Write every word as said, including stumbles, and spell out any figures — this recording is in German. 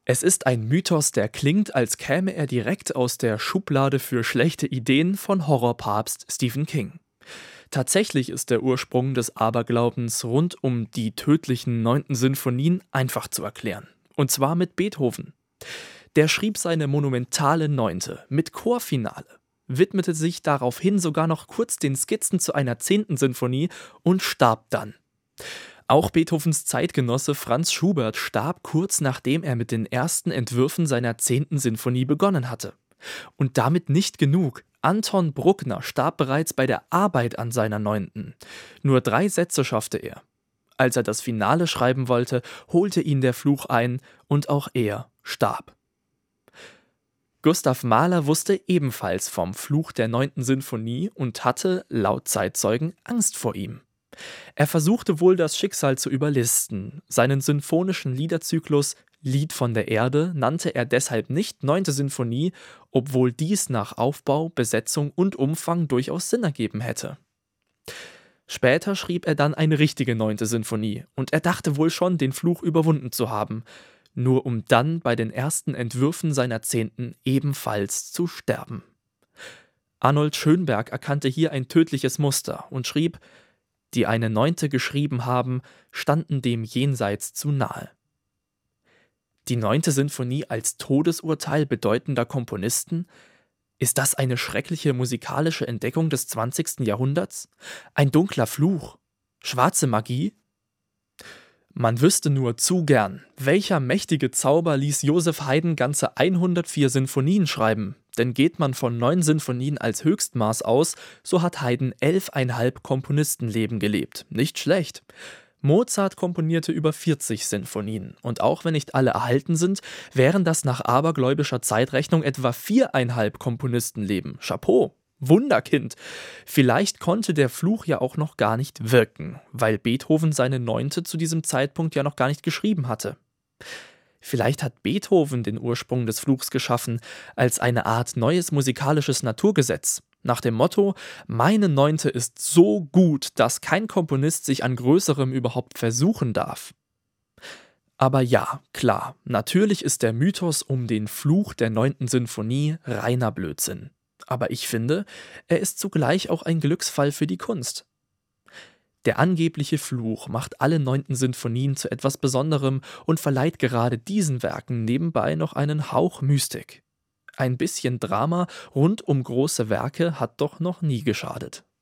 Es ist ein Mythos, der klingt, als käme er direkt aus der Schublade für schlechte Ideen von Horrorpapst Stephen King. Tatsächlich ist der Ursprung des Aberglaubens rund um die tödlichen neunten Sinfonien einfach zu erklären. Und zwar mit Beethoven. Der schrieb seine monumentale Neunte mit Chorfinale, widmete sich daraufhin sogar noch kurz den Skizzen zu einer zehnten Sinfonie und starb dann. Auch Beethovens Zeitgenosse Franz Schubert starb kurz nachdem er mit den ersten Entwürfen seiner zehnten Sinfonie begonnen hatte. Und damit nicht genug. Anton Bruckner starb bereits bei der Arbeit an seiner neunten. Nur drei Sätze schaffte er. Als er das Finale schreiben wollte, holte ihn der Fluch ein und auch er starb. Gustav Mahler wusste ebenfalls vom Fluch der neunten Sinfonie und hatte, laut Zeitzeugen, Angst vor ihm. Er versuchte wohl, das Schicksal zu überlisten. Seinen sinfonischen Liederzyklus Lied von der Erde nannte er deshalb nicht neunte Sinfonie, obwohl dies nach Aufbau, Besetzung und Umfang durchaus Sinn ergeben hätte. Später schrieb er dann eine richtige neunte Sinfonie und er dachte wohl schon, den Fluch überwunden zu haben, nur um dann bei den ersten Entwürfen seiner zehnten ebenfalls zu sterben. Arnold Schönberg erkannte hier ein tödliches Muster und schrieb: Die eine Neunte geschrieben haben, standen dem Jenseits zu nahe. Die neunte Sinfonie als Todesurteil bedeutender Komponisten? Ist das eine schreckliche musikalische Entdeckung des zwanzigsten Jahrhunderts? Ein dunkler Fluch? Schwarze Magie? Man wüsste nur zu gern, welcher mächtige Zauber ließ Joseph Haydn ganze hundertvier Sinfonien schreiben. Denn geht man von neun Sinfonien als Höchstmaß aus, so hat Haydn elfeinhalb Komponistenleben gelebt. Nicht schlecht. Mozart komponierte über vierzig Sinfonien. Und auch wenn nicht alle erhalten sind, wären das nach abergläubischer Zeitrechnung etwa viereinhalb Komponistenleben. Chapeau! Wunderkind. Vielleicht konnte der Fluch ja auch noch gar nicht wirken, weil Beethoven seine Neunte zu diesem Zeitpunkt ja noch gar nicht geschrieben hatte. Vielleicht hat Beethoven den Ursprung des Fluchs geschaffen, als eine Art neues musikalisches Naturgesetz. Nach dem Motto: Meine Neunte ist so gut, dass kein Komponist sich an Größerem überhaupt versuchen darf. Aber ja, klar, natürlich ist der Mythos um den Fluch der neunten Sinfonie reiner Blödsinn. Aber ich finde, er ist zugleich auch ein Glücksfall für die Kunst. Der angebliche Fluch macht alle neunten Sinfonien zu etwas Besonderem und verleiht gerade diesen Werken nebenbei noch einen Hauch Mystik. Ein bisschen Drama rund um große Werke hat doch noch nie geschadet.